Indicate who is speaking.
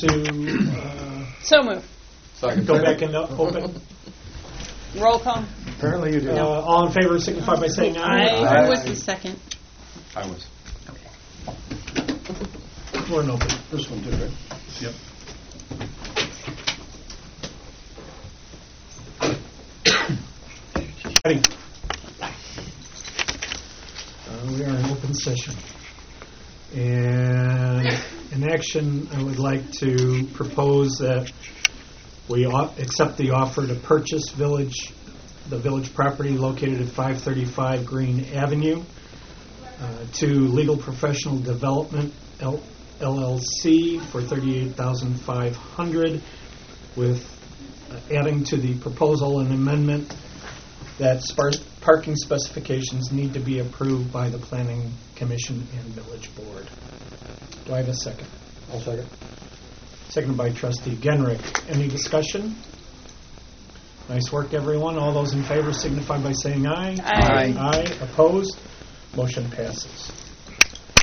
Speaker 1: to
Speaker 2: So move.
Speaker 1: go back into open?
Speaker 2: Roll call.
Speaker 3: Apparently you do.
Speaker 1: All in favor signify by saying aye.
Speaker 2: Who was the second?
Speaker 4: I was.
Speaker 1: We're in open.
Speaker 3: This one too, right?
Speaker 4: Yep.
Speaker 1: Ready. We are in open session. And in action, I would like to propose that we accept the offer to purchase the village property located at 535 Green Avenue to Legal Professional Development LLC for $38,500, with adding to the proposal an amendment that parking specifications need to be approved by the Planning Commission and Village Board. Do I have a second?
Speaker 3: I'll second.
Speaker 1: Seconded by Trustee Genrick. Any discussion? Nice work, everyone. All those in favor signify by saying aye.
Speaker 2: Aye.
Speaker 1: Aye. Opposed? Motion passes.